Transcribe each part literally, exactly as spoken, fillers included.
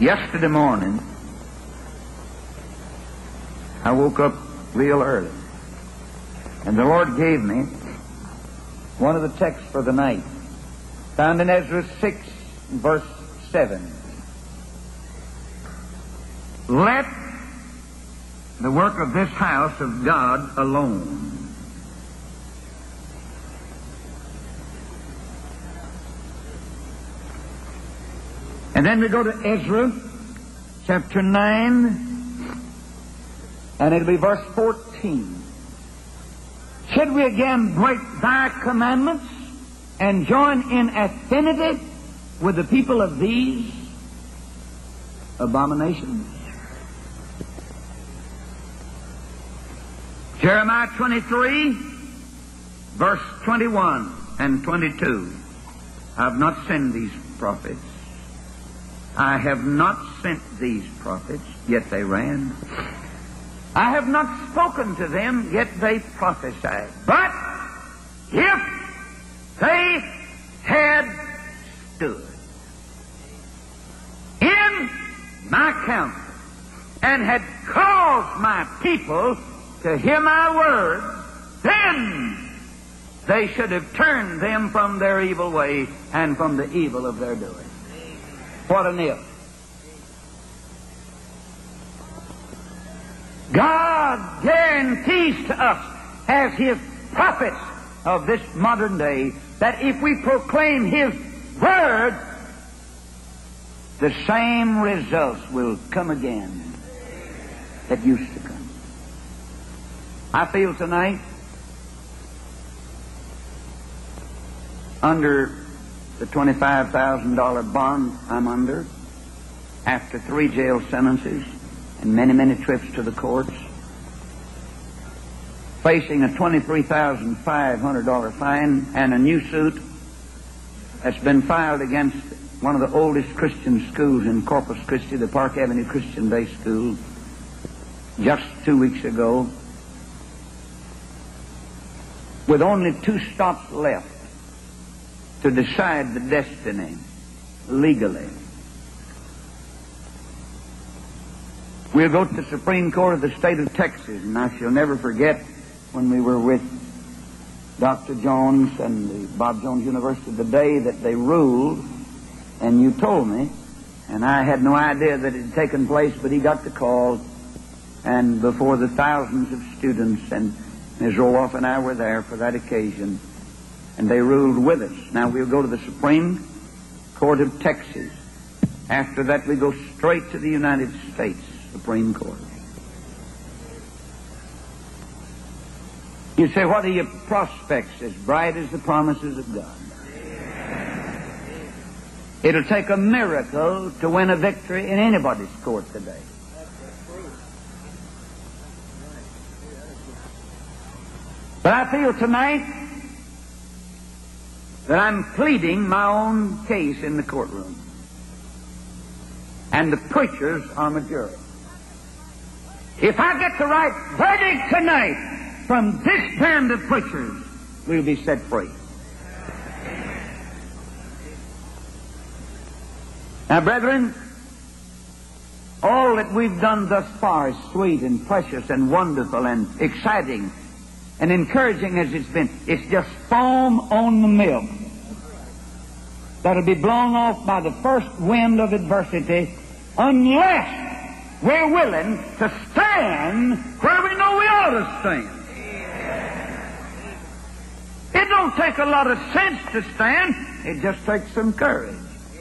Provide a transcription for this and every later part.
Yesterday morning, I woke up real early, and the Lord gave me one of the texts for the night, found in Ezra six, verse seven. Let the work of this house of God alone. And then we go to Ezra chapter nine, and it'll be verse fourteen. Should we again break thy commandments and join in affinity with the people of these abominations? Jeremiah twenty-three, verse twenty-one and twenty-two. I have not sent these prophets. I have not sent these prophets, yet they ran. I have not spoken to them, yet they prophesied. But if they had stood in my counsel and had caused my people to hear my word, then they should have turned them from their evil way and from the evil of their doing. What an if. God guarantees to us as His prophets of this modern day that if we proclaim His word, the same results will come again that used to come. I feel tonight under the twenty-five thousand dollars bond I'm under, after three jail sentences and many, many trips to the courts, facing a twenty-three thousand five hundred dollars fine and a new suit that's been filed against one of the oldest Christian schools in Corpus Christi, the Park Avenue Christian Day School, just two weeks ago, with only two stops left to decide the destiny legally. We'll go to the Supreme Court of the state of Texas, and I shall never forget when we were with Doctor Jones and the Bob Jones University the day that they ruled, and you told me, and I had no idea that it had taken place, but he got the call, and before the thousands of students, and Miz Roloff and I were there for that occasion, and they ruled with us. Now we'll go to the Supreme Court of Texas. After that we go straight to the United States Supreme Court. You say, what are your prospects? As bright as the promises of God. It'll take a miracle to win a victory in anybody's court today. But I feel tonight that I'm pleading my own case in the courtroom. And the preachers are majority. If I get the right verdict tonight from this band of preachers, we'll be set free. Now, brethren, all that we've done thus far is sweet and precious and wonderful and exciting and encouraging as it's been. It's just foam on the milk that'll be blown off by the first wind of adversity unless we're willing to stand where we know we ought to stand. It don't take a lot of sense to stand. It just takes some courage.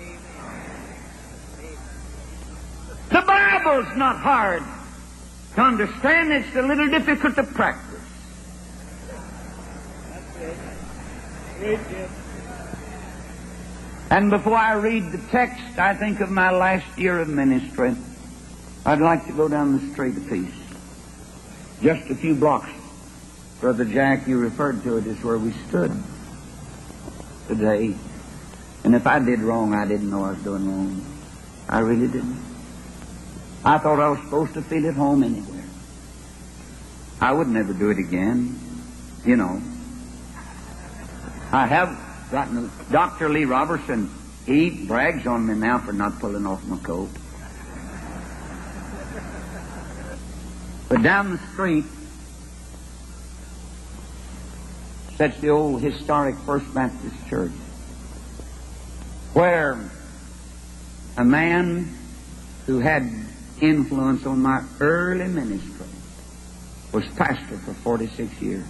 The Bible's not hard to understand. It's a little difficult to practice. And before I read the text, I think of my last year of ministry. I'd like to go down the street a piece. Just a few blocks. Brother Jack, you referred to it as where we stood today. And if I did wrong, I didn't know I was doing wrong. I really didn't. I thought I was supposed to feel at home anywhere. I would never do it again. You know. I have gotten Doctor Lee Robertson. He brags on me now for not pulling off my coat. But down the street sits the old historic First Baptist Church, where a man who had influence on my early ministry was pastor for forty-six years.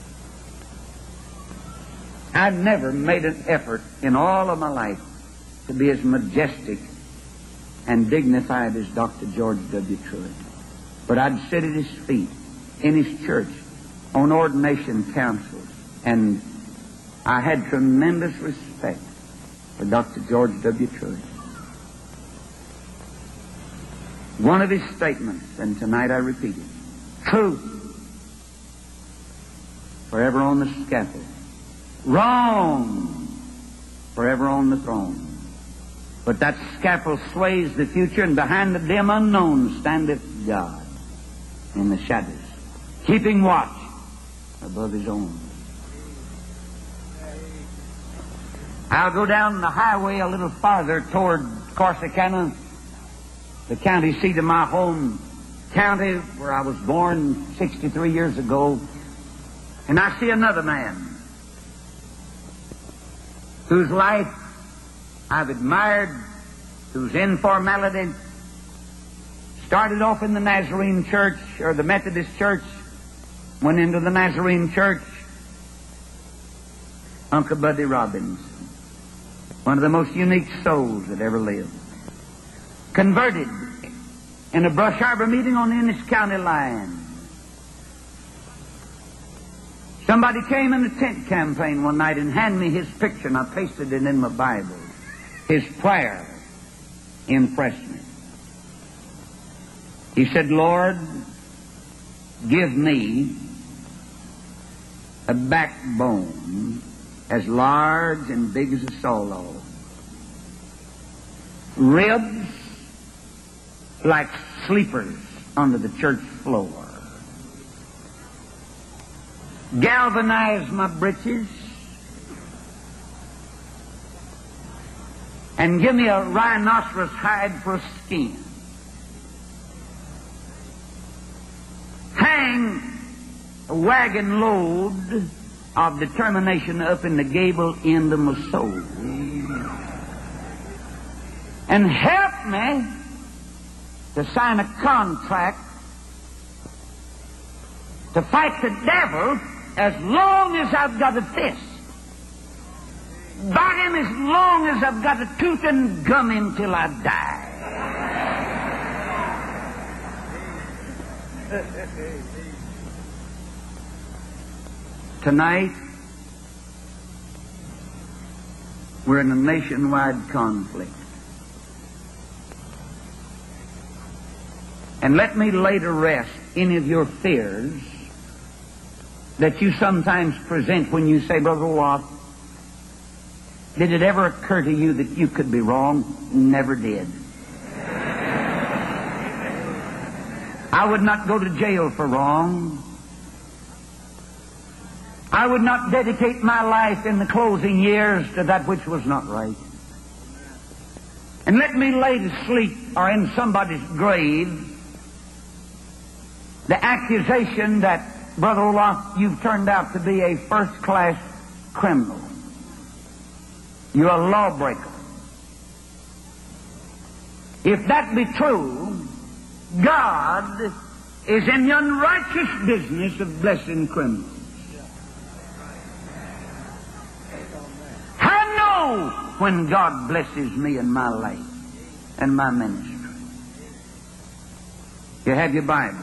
I'd never made an effort in all of my life to be as majestic and dignified as Doctor George W. Truett. But I'd sit at his feet in his church on ordination councils, and I had tremendous respect for Doctor George W. Truett. One of his statements, and tonight I repeat it: truth forever on the scaffold, wrong forever on the throne. But that scaffold sways the future, and behind the dim unknown standeth God in the shadows, keeping watch above his own. I'll go down the highway a little farther toward Corsicana, the county seat of my home county, where I was born sixty-three years ago, and I see another man whose life I've admired, whose informality started off in the Nazarene Church or the Methodist Church, went into the Nazarene Church. Uncle Buddy Robbins, one of the most unique souls that ever lived, converted in a Brush Arbor meeting on the Ennis County line. Somebody came in the tent campaign one night and handed me his picture, and I pasted it in my Bible. His prayer impressed me. He said, Lord, give me a backbone as large and big as a saw log, ribs like sleepers under the church floor, galvanize my britches, and give me a rhinoceros hide for a skin. Hang a wagon load of determination up in the gable end of my soul. And help me to sign a contract to fight the devil as long as I've got a fist. Bite him as long as I've got a tooth, and gum him till I die. Tonight, we're in a nationwide conflict. And let me lay to rest any of your fears that you sometimes present when you say, Brother Watt, did it ever occur to you that you could be wrong? Never did. I would not go to jail for wrong. I would not dedicate my life in the closing years to that which was not right. And let me lay to sleep or in somebody's grave the accusation that, Brother Olaf, you've turned out to be a first-class criminal. You're a lawbreaker. If that be true, God is in the unrighteous business of blessing criminals. I know when God blesses me in my life and my ministry. You have your Bible.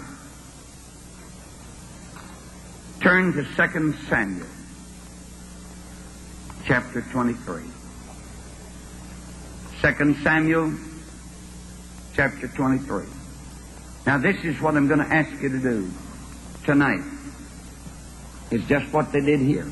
Turn to Second Samuel, chapter twenty-three. Second Samuel, chapter twenty-three. Now this is what I'm going to ask you to do tonight. It's just what they did here.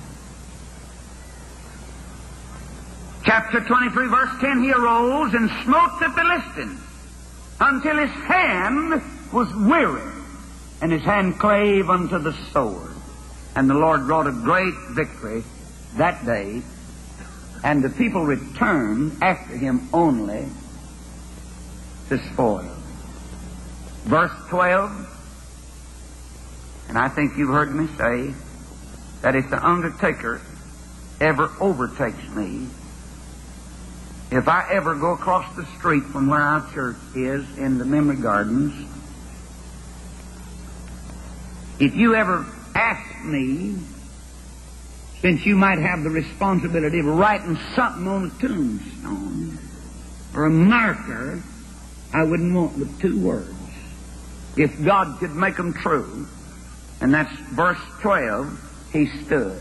Chapter twenty-three, verse ten, he arose and smote the Philistines until his hand was weary, and his hand clave unto the sword. And the Lord wrought a great victory that day, and the people returned after him only to spoil. Verse twelve, And I think you've heard me say that if the undertaker ever overtakes me, if I ever go across the street from where our church is in the Memory Gardens, if you ever ask me, since you might have the responsibility of writing something on a tombstone or a marker, I wouldn't want but two words. If God could make them true, and that's verse twelve, He stood.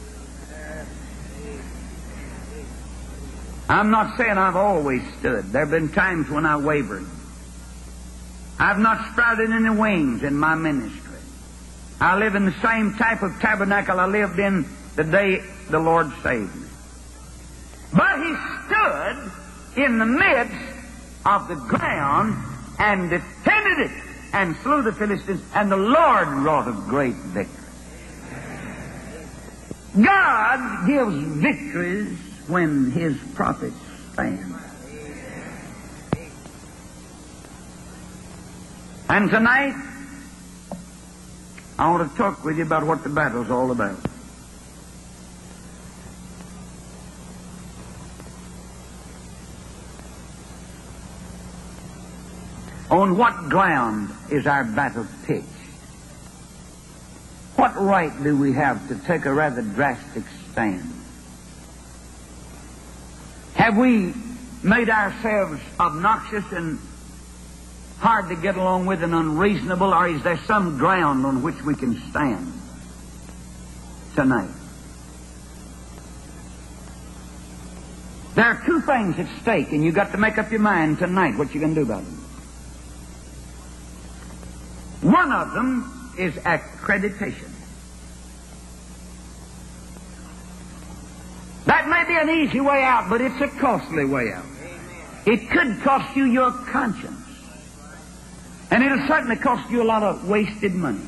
I'm not saying I've always stood. There have been times when I wavered. I've not sprouted any wings in my ministry. I live in the same type of tabernacle I lived in the day the Lord saved me. But He stood in the midst of the ground and defended it and slew the Philistines, and the Lord wrought a great victory. God gives victories when His prophets stand. And tonight, I want to talk with you about what the battle's all about. On what ground is our battle pitched? What right do we have to take a rather drastic stand? Have we made ourselves obnoxious and hard to get along with and unreasonable, or is there some ground on which we can stand tonight? There are two things at stake, and you've got to make up your mind tonight what you're going to do about them. One of them is accreditation. That may be an easy way out, but it's a costly way out. It could cost you your conscience. And it'll certainly cost you a lot of wasted money.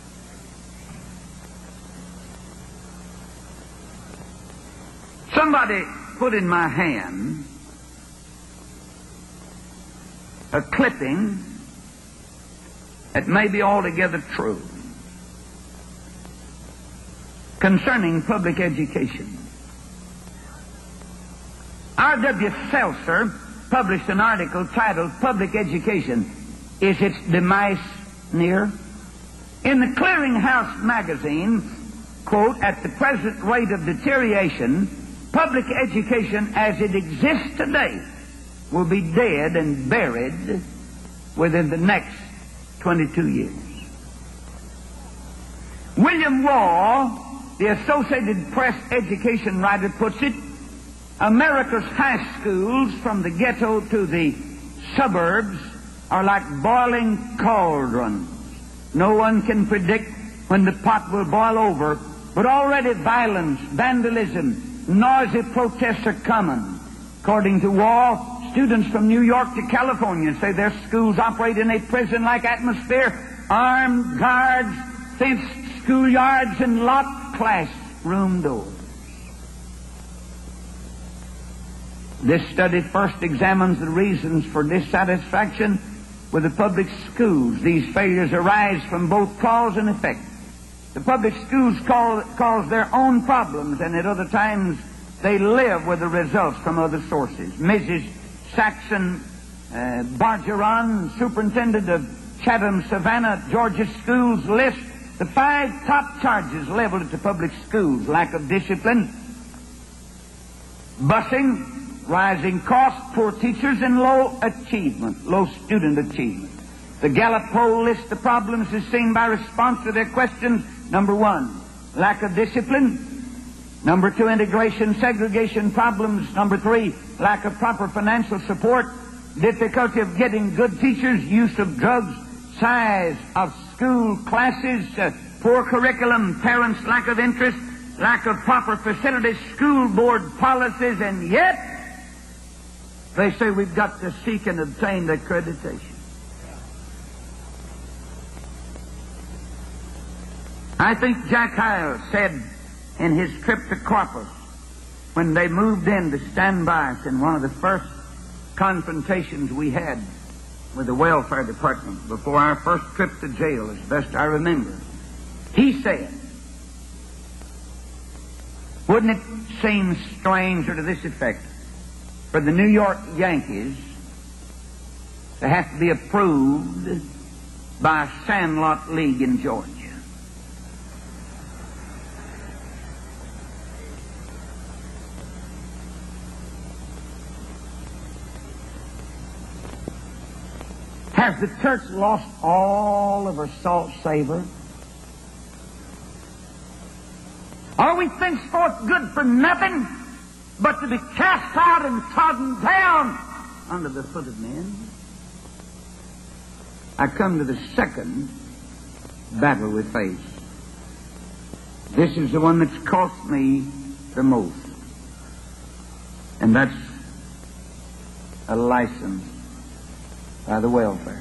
Somebody put in my hand a clipping that may be altogether true concerning public education. R W Seltzer published an article titled "Public Education, Is Its Demise Near?" In the Clearinghouse magazine, quote, "At the present rate of deterioration, public education as it exists today will be dead and buried within the next twenty-two years. William Law, the Associated Press education writer, puts it, America's high schools, from the ghetto to the suburbs, are like boiling cauldrons. No one can predict when the pot will boil over, but already violence, vandalism, noisy protests are common. According to Wall, students from New York to California say their schools operate in a prison-like atmosphere, armed guards, fenced schoolyards, and locked classroom doors. This study first examines the reasons for dissatisfaction with the public schools. These failures arise from both cause and effect. The public schools call, cause their own problems, and at other times they live with the results from other sources. Missus Saxon uh, Bargeron, superintendent of Chatham, Savannah, Georgia schools, lists the five top charges leveled at the public schools: lack of discipline, busing, rising costs, poor teachers, and low achievement, low student achievement. The Gallup poll lists the problems as seen by response to their questions. Number one, lack of discipline. Number two, integration, segregation problems. Number three, lack of proper financial support, difficulty of getting good teachers, use of drugs, size of school classes, uh, poor curriculum, parents' lack of interest, lack of proper facilities, school board policies, and yet they say we've got to seek and obtain accreditation. I think Jack Hyles said in his trip to Corpus, when they moved in to stand by us in one of the first confrontations we had with the welfare department before our first trip to jail, as best I remember, He said, wouldn't it seem strange, or to this effect, for the New York Yankees to have to be approved by a sandlot league in Georgia? Has the church lost all of her salt savor? Are we thenceforth good for nothing but to be cast out and trodden down under the foot of men? I come to the second battle we face. This is the one that's cost me the most. And that's a license by the welfare.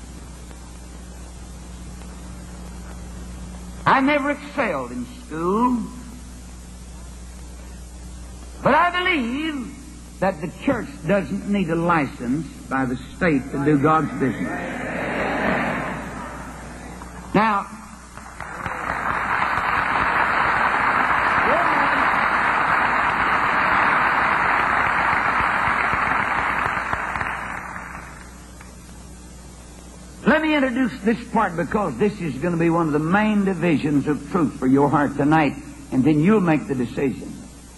I never excelled in school, but I believe that the church doesn't need a license by the state to do God's business. Now, let me introduce this part, because this is going to be one of the main divisions of truth for your heart tonight, and then you'll make the decision.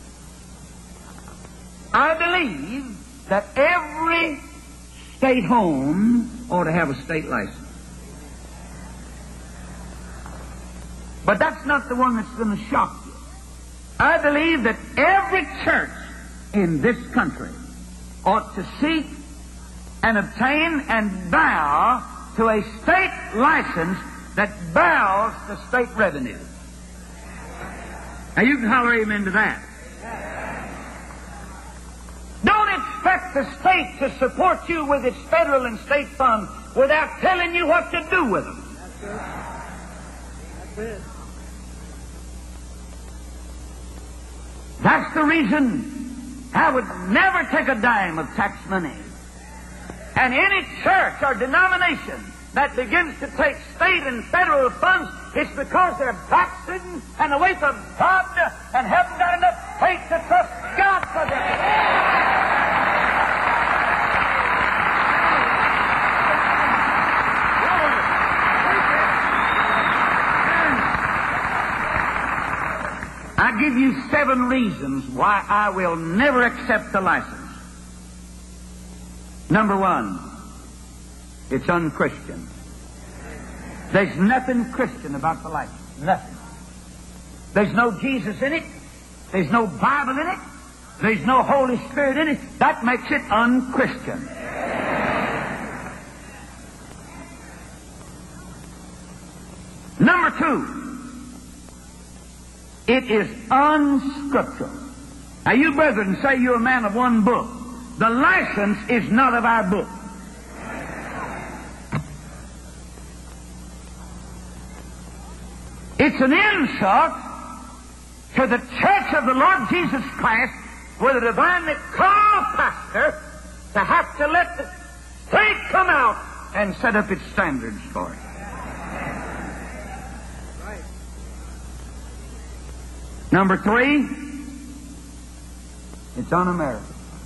I believe that every state home ought to have a state license. But that's not the one that's going to shock you. I believe that every church in this country ought to seek and obtain and bow to a state license that bows to state revenue. Now you can holler amen to that. Don't expect the state to support you with its federal and state funds without telling you what to do with them. That's it. That's the reason I would never take a dime of tax money. And any church or denomination that begins to take state and federal funds, it's because they're backslidden and away from God and haven't got enough faith to trust God for them. I give you seven reasons why I will never accept the license. Number one, it's unchristian. There's nothing Christian about the license. Nothing. There's no Jesus in it. There's no Bible in it. There's no Holy Spirit in it. That makes it unchristian. Number two, it is unscriptural. Now you brethren say you're a man of one book. The license is not of our book. It's an insult to the church of the Lord Jesus Christ with a divinely called pastor to have to let the state come out and set up its standards for it. Number three, it's un-American.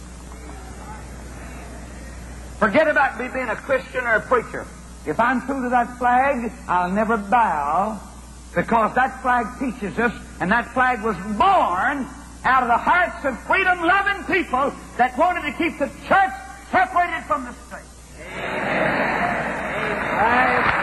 Forget about me being a Christian or a preacher. If I'm true to that flag, I'll never bow, because that flag teaches us, and that flag was born out of the hearts of freedom-loving people that wanted to keep the church separated from the state. Amen. Amen.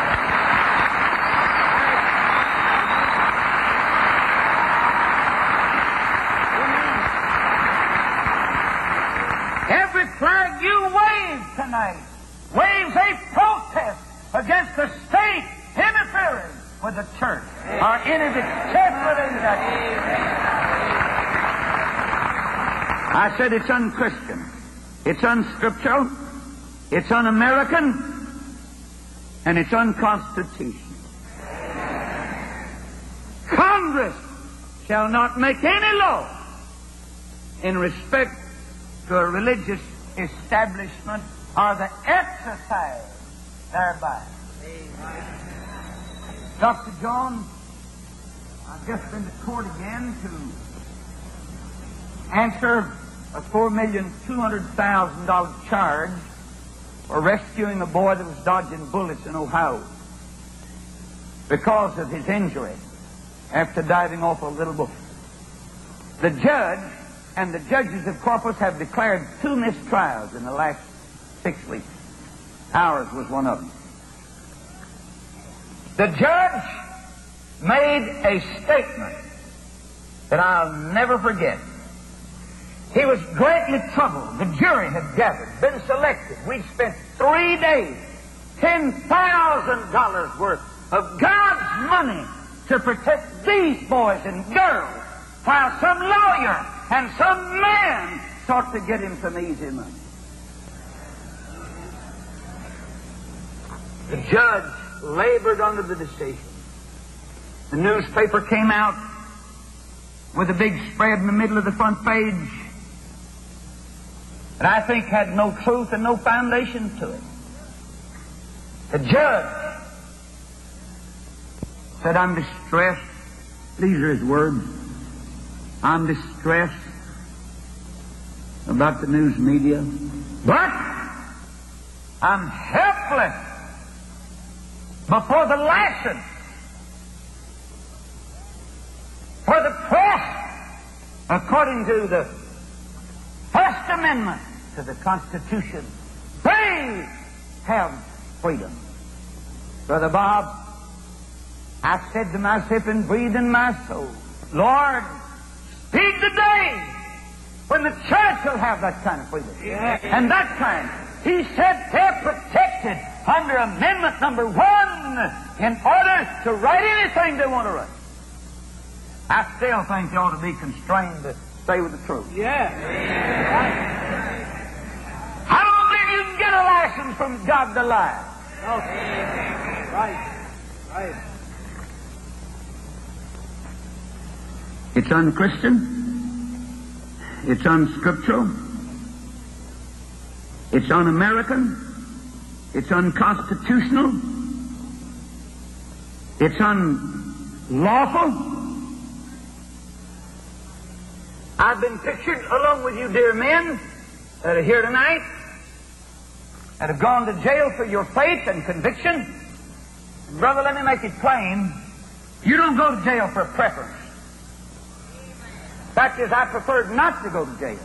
Every flag you wave tonight waves a protest against the state interfering with the church or any of its separate inductions. I said it's unchristian, it's unscriptural, it's un-American, and it's unconstitutional. Congress shall not make any law in respect to a religious establishment or the exercise thereby. Doctor John I've just been to court again to answer a four million two hundred thousand dollar charge for rescuing a boy that was dodging bullets in Ohio because of his injury after diving off a little boat. The judge and the judges of corpus have declared two mistrials in the last six weeks. Ours was one of them. The judge made a statement that I'll never forget. He was greatly troubled. The jury had gathered, been selected. We'd spent three days, ten thousand dollars worth of God's money to protect these boys and girls, while some lawyer and some man sought to get him some easy money. The judge labored under the decision. The newspaper came out with a big spread in the middle of the front page that I think had no truth and no foundation to it. The judge said, "I'm distressed." These are his words. "I'm distressed about the news media, but I'm helpless before the license for the press, according to the First Amendment to the Constitution. They have freedom." Brother Bob, I said to myself and breathed in my soul, "Lord, speed the day when the church will have that kind of freedom." Yeah. And that kind. He said they're protected under Amendment number one in order to write anything they want to write. I still think they ought to be constrained to stay with the truth. Yeah. I don't believe you can get a license from God to lie. Okay. Right. Right. It's unchristian. It's unscriptural. It's un-American. It's unconstitutional. It's unlawful. I've been pictured along with you, dear men, that are here tonight, that have gone to jail for your faith and conviction. And brother, let me make it plain. You don't go to jail for preference. Fact is, I preferred not to go to jail.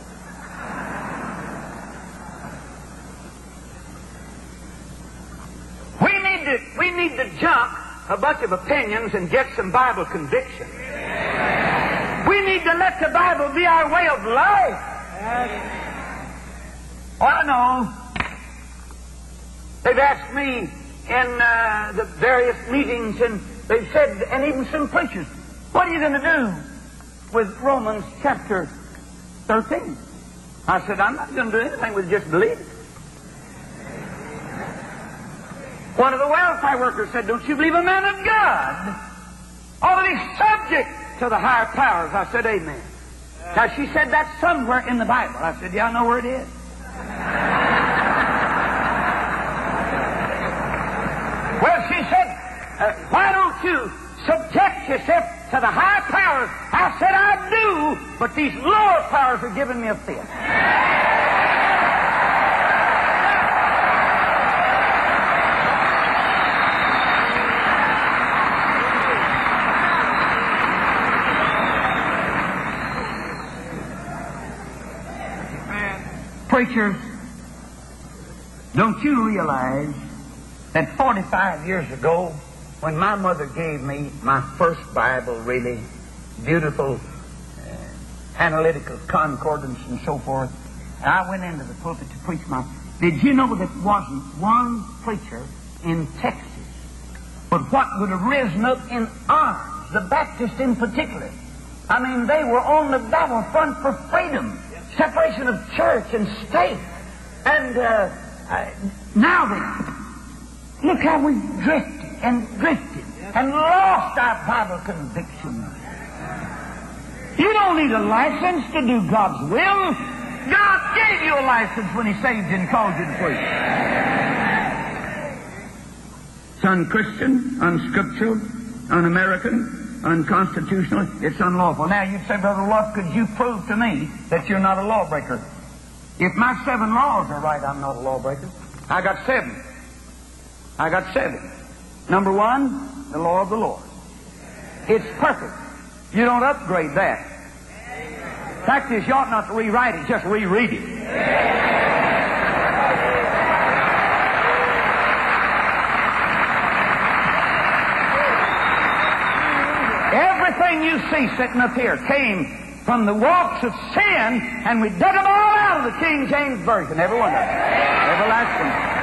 We need to, we need to jump a bunch of opinions and get some Bible conviction. We need to let the Bible be our way of life. Oh, I know. They've asked me in uh, the various meetings, and they've said, and even some preachers, "What are you going to do with Romans chapter thirteen?" I said, "I'm not going to do anything with just believe it." One of the welfare workers said, "Don't you believe a man of God ought to be subject to the higher powers?" I said, "Amen." Now, she said that's somewhere in the Bible. I said, "Yeah, I know where it is." Well, she said, uh, "Why don't you subject yourself to the higher powers?" I said, "I do, but these lower powers are giving me a fit." Preachers, don't you realize that forty-five years ago, when my mother gave me my first Bible, really beautiful, uh, analytical concordance and so forth, and I went into the pulpit to preach my... Did you know that wasn't one preacher in Texas, but what would have risen up in arms, the Baptists in particular? I mean, they were on the battlefront for freedom, separation of church and state. And uh, uh, now then, look how we've drifted and drifted and lost our Bible conviction. You don't need a license to do God's will. God gave you a license when He saved you and called you to preach. It's unchristian, unscriptural, un-American, unconstitutional, it's unlawful. Now you'd say, Brother Wolf, could you prove to me that you're not a lawbreaker? If my seven laws are right, I'm not a lawbreaker. I got seven. I got seven. Number one, the law of the Lord. It's perfect. You don't upgrade that. Fact is, you ought not to rewrite it, just reread it. Everything you see sitting up here came from the walks of sin, and we dug them all out of the King James Version, every one of them. Every last one.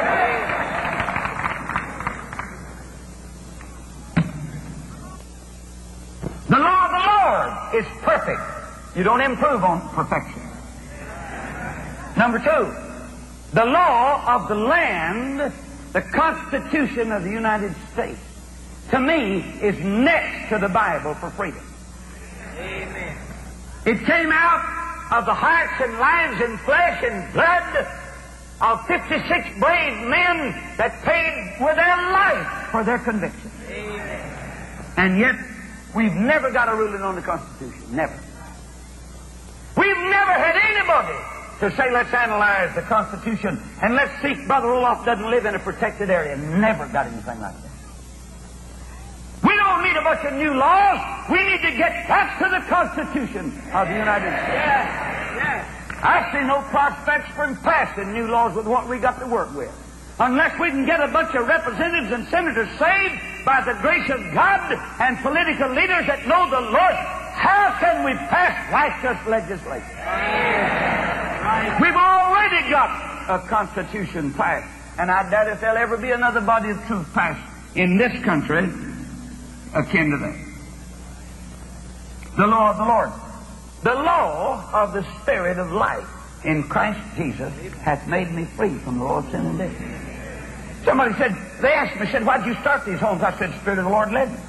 The law of the Lord is perfect. You don't improve on perfection. Number two, the law of the land, the Constitution of the United States, to me, is next to the Bible for freedom. Amen. It came out of the hearts and lives and flesh and blood of fifty-six brave men that paid with their life for their conviction. Amen. And yet, we've never got a ruling on the Constitution. Never. We've never had anybody to say, let's analyze the Constitution and let's see if Brother Roloff doesn't live in a protected area. Never got anything like that. We don't need a bunch of new laws. We need to get back to the Constitution of the United States. Yes, yes. I see no prospects for passing new laws with what we got to work with. Unless we can get a bunch of representatives and senators saved by the grace of God and political leaders that know the Lord, how can we pass righteous legislation? We've already got a Constitution passed, and I doubt if there'll ever be another body of truth passed in this country akin to that. The law of the Lord. The law of the Spirit of life in Christ Jesus hath made me free from the law of sin and death. Somebody said, they asked me, said, why'd you start these homes? I said, the Spirit of the Lord led me.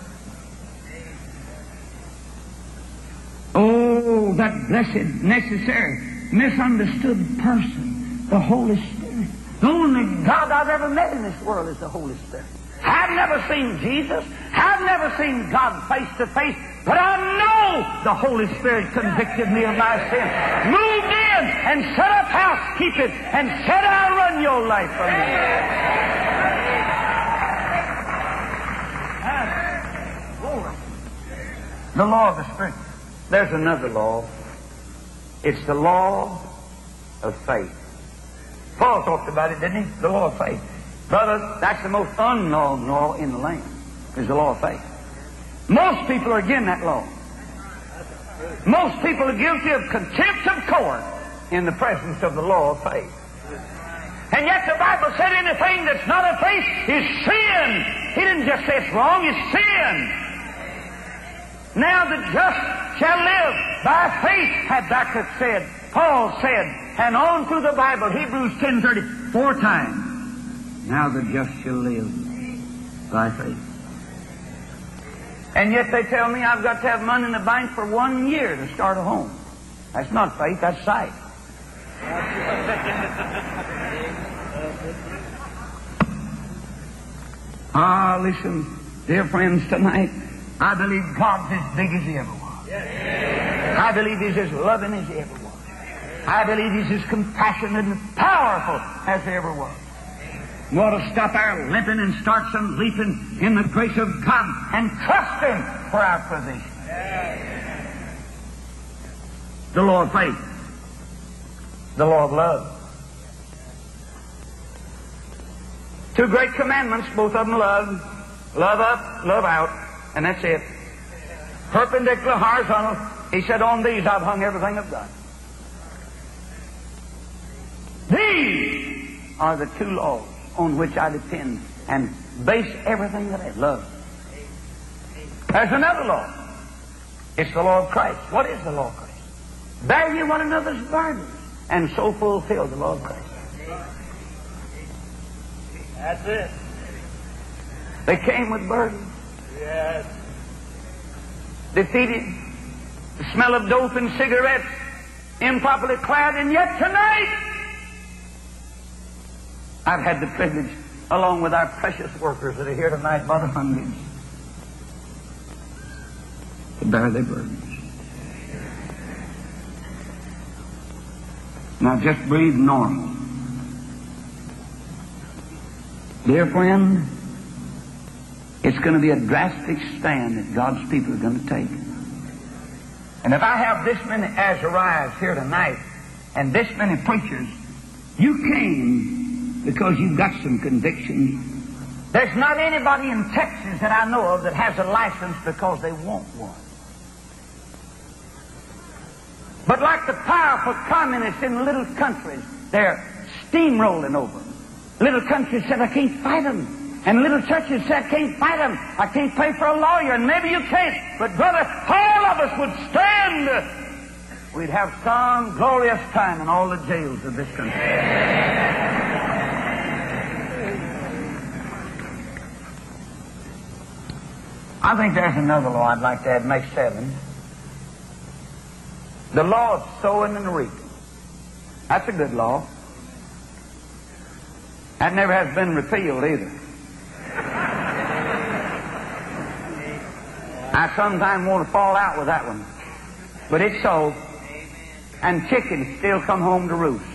Oh, that blessed, necessary, misunderstood person, the Holy Spirit. The only God I've ever met in this world is the Holy Spirit. I've never seen Jesus. I've never seen God face to face. But I know the Holy Spirit convicted me of my sin, moved in and set up house, keep it, and said, I'll run your life for me. The law of the Spirit. There's another law. It's the law of faith. Paul talked about it, didn't he? The law of faith. Brother, that's the most unknown law in the land, is the law of faith. Most people are against that law. Most people are guilty of contempt of court in the presence of the law of faith. And yet the Bible said anything that's not of faith is sin. He didn't just say it's wrong, it's sin. Now the just shall live by faith, Habakkuk said, Paul said, and on through the Bible, Hebrews ten thirty, four times. Now the just shall live by faith. And yet they tell me I've got to have money in the bank for one year to start a home. That's not faith, that's sight. Ah, listen, dear friends, tonight, I believe God's as big as He ever was. I believe He's as loving as He ever was. I believe He's as compassionate and powerful as He ever was. We ought to stop our limping and start some leaping in the grace of God and trust Him for our provision. The law of faith. The law of love. Two great commandments, both of them love. Love up, love out. And that's it. Perpendicular, horizontal. He said, on these I've hung everything I've done. These are the two laws on which I depend and base everything that I love. There's another law. It's the law of Christ. What is the law of Christ? Bear ye one another's burdens, and so fulfill the law of Christ. That's it. They came with burdens. Yes. Defeated. The smell of dope and cigarettes. Improperly clad. And yet tonight, I've had the privilege, along with our precious workers that are here tonight by the hundreds, to bear their burdens. Now just breathe normal. Dear friend, it's going to be a drastic stand that God's people are going to take. And if I have this many Azariahs here tonight and this many preachers, you came because you've got some convictions. There's not anybody in Texas that I know of that has a license because they want one. But like the powerful communists in little countries, they're steamrolling over. Little countries said, I can't fight them. And little churches said, I can't fight them. I can't pay for a lawyer. And maybe you can't. But brother, all of us would stand. We'd have some glorious time in all the jails of this country. I think there's another law I'd like to add, make seven. The law of sowing and reaping. That's a good law. That never has been repealed either. I sometimes want to fall out with that one. But it's so. And chickens still come home to roost.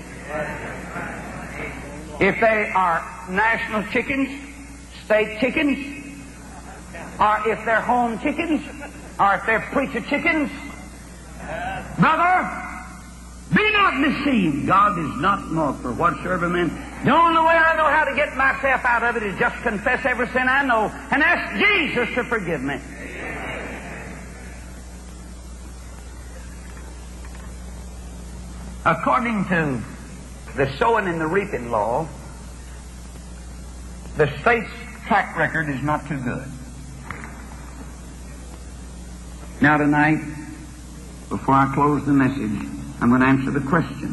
If they are national chickens, state chickens, or if they're home chickens, or if they're preacher chickens, brother, be not deceived. God is not mocked, for whatsoever man. The only way I know how to get myself out of it is just confess every sin I know and ask Jesus to forgive me. According to the sowing and the reaping law, the state's track record is not too good. Now tonight, before I close the message, I'm going to answer the question.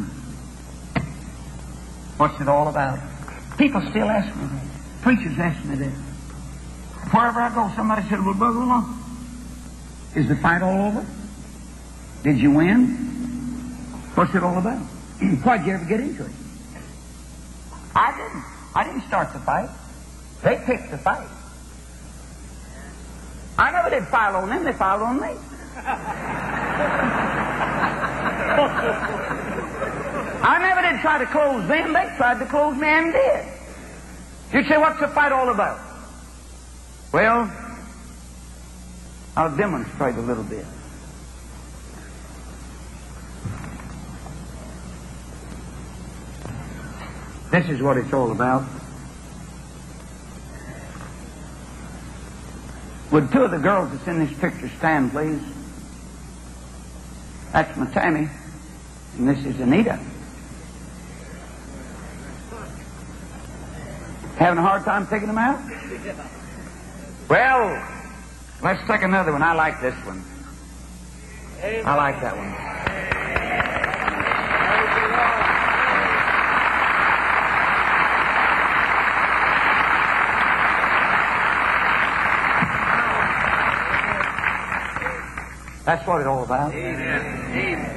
What's it all about? People still ask me that. Preachers ask me that. Wherever I go, somebody said, well, Brother Long, is the fight all over? Did you win? What's it all about? Why'd you ever get into it? I didn't. I didn't start the fight. They picked the fight. I never did file on them. They filed on me. I never did try to close them. They tried to close me and did. You'd say, what's the fight all about? Well, I'll demonstrate a little bit. This is what it's all about. Would two of the girls that's in this picture stand, please? That's my Tammy, and this is Anita. Having a hard time picking them out? Well, let's take another one. I like this one. I like that one. That's what it's all about. Amen.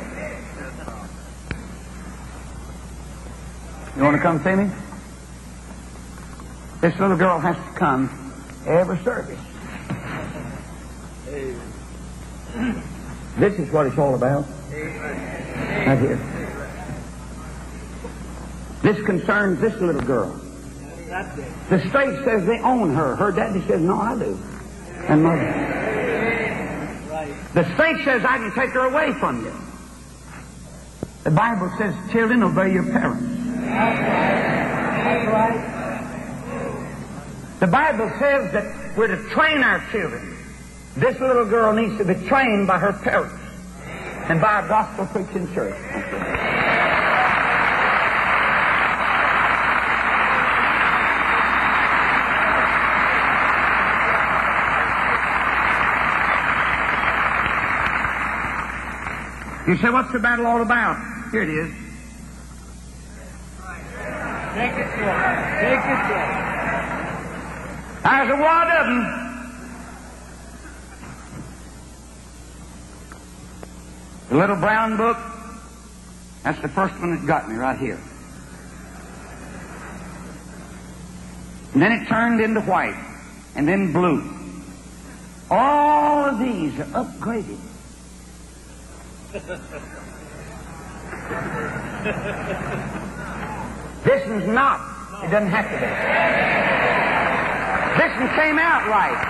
You want to come see me? This little girl has to come every service. Amen. This is what it's all about. Amen. Right here. This concerns this little girl. The state says they own her. Her daddy says, no, I do. And mother. The state says I can take her away from you. The Bible says, children, obey your parents. The Bible says that we're to train our children. This little girl needs to be trained by her parents and by a gospel preaching church. You say, what's the battle all about? Here it is. Take it slow. Take it slow. There's a wad of them. The little brown book, that's the first one that got me right here. And then it turned into white, and then blue, All of these are upgraded. This one's not. It doesn't have to be. This one came out right.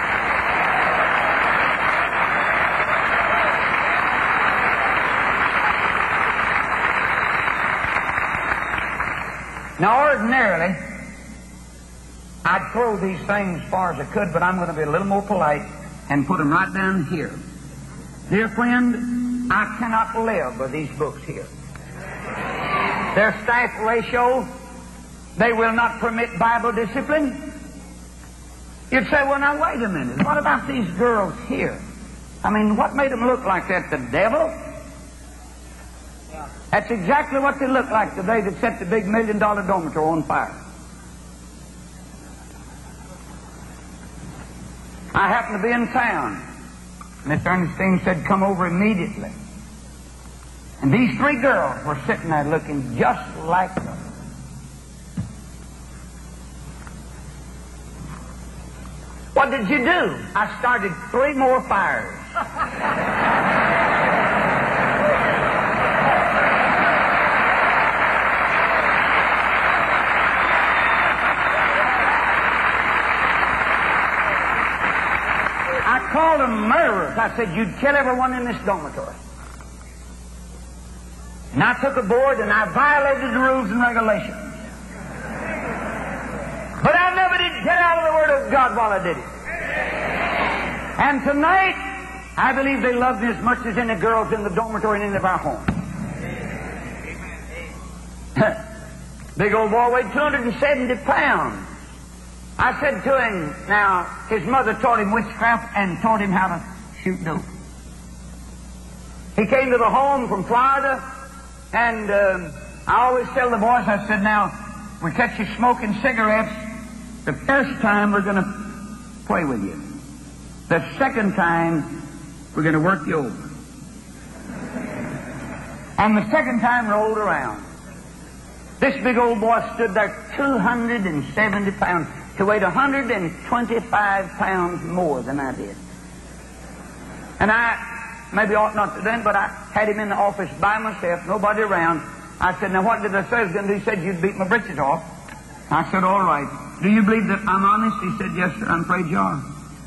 Now, ordinarily, I'd throw these things as far as I could, but I'm going to be a little more polite and put them right down here. Dear friend, I cannot live with these books here. Their staff ratio, they will not permit Bible discipline. You'd say, well, now, wait a minute. What about these girls here? I mean, what made them look like that? The devil? That's exactly what they look like the day that set the big million-dollar dormitory on fire. I happened to be in town. Miss Ernestine said, come over immediately. And these three girls were sitting there looking just like them. What did you do? I started three more fires. I called them murderers. I said, you'd kill everyone in this dormitory. And I took a board and I violated the rules and regulations. But I never did get out of the Word of God while I did it. And tonight, I believe they love me as much as any girls in the dormitory in any of our homes. Big old boy weighed two hundred seventy pounds. I said to him, now, his mother taught him witchcraft and taught him how to shoot dope. He came to the home from Florida, and uh, I always tell the boys, I said, now, we catch you smoking cigarettes, the first time we're going to play with you. The second time, we're going to work you over. And the second time rolled around. This big old boy stood there, two hundred seventy pounds. He weighed one hundred twenty-five pounds more than I did. And I, maybe ought not to then, but I had him in the office by myself, nobody around. I said, now what did I say I was going to do? He said, you'd beat my britches off. I said, all right. Do you believe that I'm honest? He said, yes, sir, I'm afraid you are.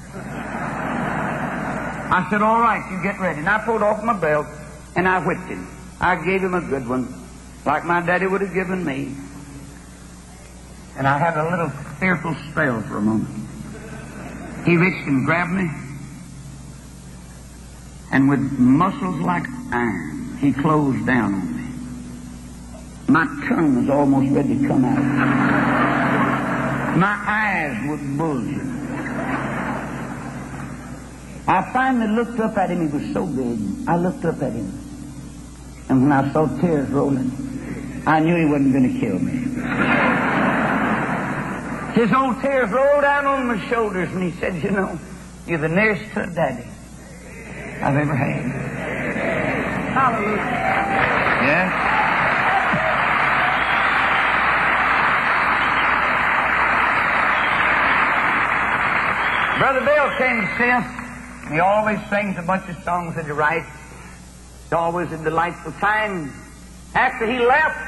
I said, all right, you get ready. And I pulled off my belt, and I whipped him. I gave him a good one, like my daddy would have given me. And I had a little fearful spell for a moment. He reached and grabbed me, and with muscles like iron, he closed down on me. My tongue was almost ready to come out. My eyes were bulging. I finally looked up at him. He was so big. I looked up at him. And when I saw tears rolling, I knew he wasn't going to kill me. His old tears rolled down on my shoulders, and he said, you know, you're the nearest to a daddy I've ever had. Hallelujah. Yeah? Brother Bill came to see us. He always sings a bunch of songs that he writes. It's always a delightful time. After he left,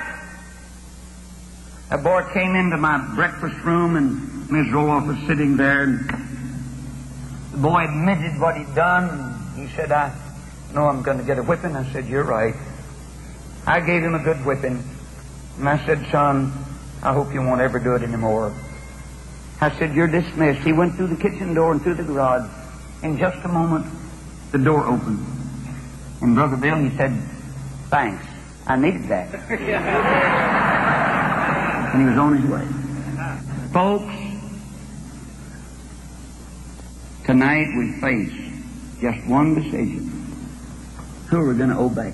a boy came into my breakfast room, and Miss Roloff was sitting there, and the boy admitted what he'd done. And he said, I know I'm going to get a whipping. I said, you're right. I gave him a good whipping. And I said, son, I hope you won't ever do it anymore. I said, you're dismissed. He went through the kitchen door and through the garage. In just a moment, the door opened. And Brother Bill, he said, thanks. I needed that. And he was on his way. Folks, tonight we face just one decision. Who are we going to obey?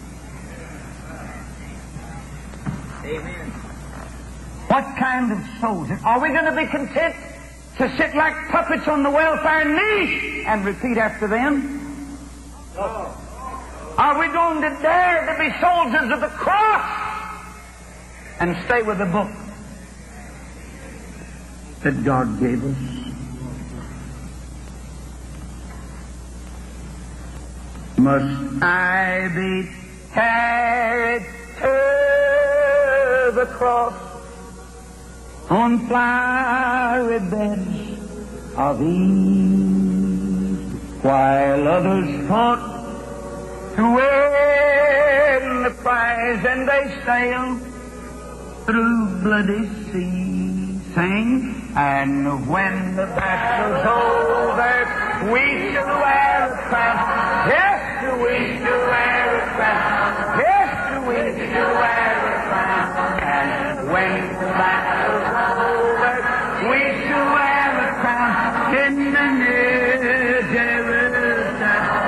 Amen. What kind of soldier? Are we going to be content to sit like puppets on the welfare niche and repeat after them? No. Are we going to dare to be soldiers of the cross and stay with the book that God gave us? Must I be carried to the cross on flowery beds of ease, while others fought to win the prize, and they sailed through bloody seas? Sing. And when the battle's over, we shall wear a crown. Yes, we shall wear a crown. Yes, we shall wear a crown. And when the battle's over, we shall wear a crown in the New Jerusalem.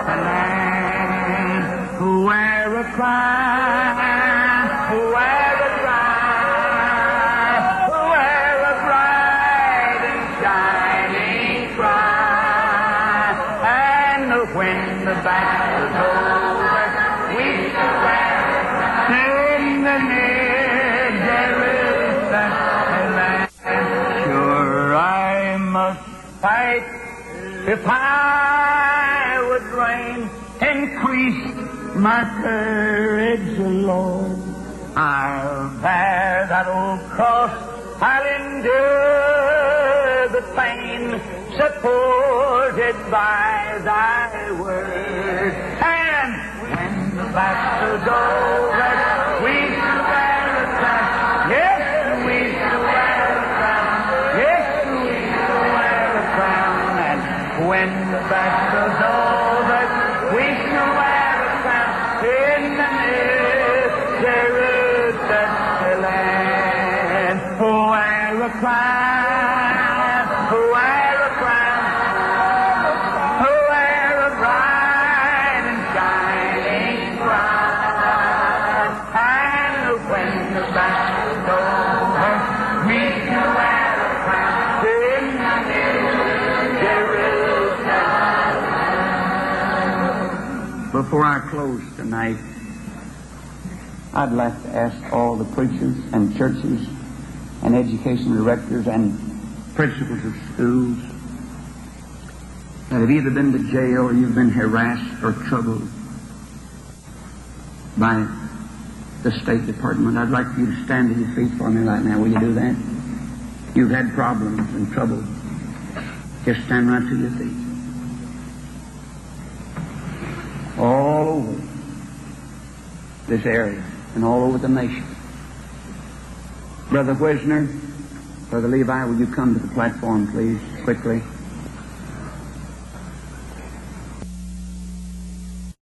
Wear a crown. Wear a crown. Wear a bright and shining crown. And when the battle's over, we shall wear a crown in the New Jerusalem. Sure, I must fight if I would reign. Increase my courage, Lord. I'll bear that old cross. I'll endure the pain, supported by thy word. And when the battle's over, we shall wear a crown. Yes, we shall wear a crown. Yes, we shall wear a crown. And when the battle's over, we shall wear a crown in the New Jerusalem. Wear a crown, wear a crown, wear a bright and shining crown. And when the battle's over, we shall wear a crown in the New Jerusalem. Before I close tonight, I'd like to ask all the preachers and churches and education directors and principals of schools that have either been to jail or you've been harassed or troubled by the State Department. I'd like for you to stand to your feet for me right now. Will you do that? You've had problems and trouble. Just stand right to your feet. All over this area and all over the nation. Brother Wisner, Brother Levi, will you come to the platform, please, quickly?